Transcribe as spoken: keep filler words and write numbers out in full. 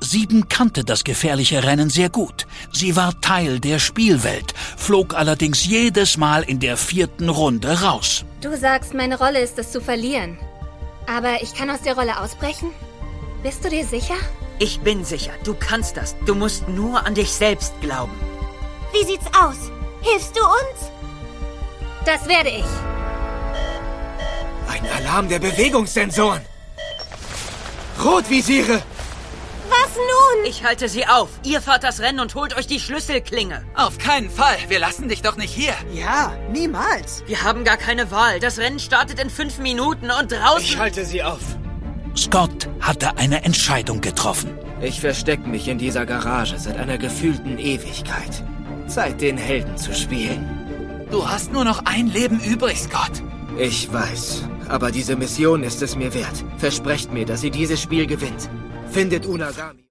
Sieben kannte das gefährliche Rennen sehr gut. Sie war Teil der Spielwelt, flog allerdings jedes Mal in der vierten Runde raus. Du sagst, meine Rolle ist es zu verlieren. Aber ich kann aus der Rolle ausbrechen? Bist du dir sicher? Ich bin sicher, du kannst das. Du musst nur an dich selbst glauben. Wie sieht's aus? Hilfst du uns? Das werde ich. Ein Alarm der Bewegungssensoren. Rotvisiere. Was nun? Ich halte sie auf. Ihr fahrt das Rennen und holt euch die Schlüsselklinge. Auf keinen Fall. Wir lassen dich doch nicht hier. Ja, niemals. Wir haben gar keine Wahl. Das Rennen startet in fünf Minuten und draußen... Ich halte sie auf. Scott hatte eine Entscheidung getroffen. Ich verstecke mich in dieser Garage seit einer gefühlten Ewigkeit. Zeit, den Helden zu spielen. Du hast nur noch ein Leben übrig, Scott. Ich weiß, aber diese Mission ist es mir wert. Versprecht mir, dass ihr dieses Spiel gewinnt. Findet Unagami.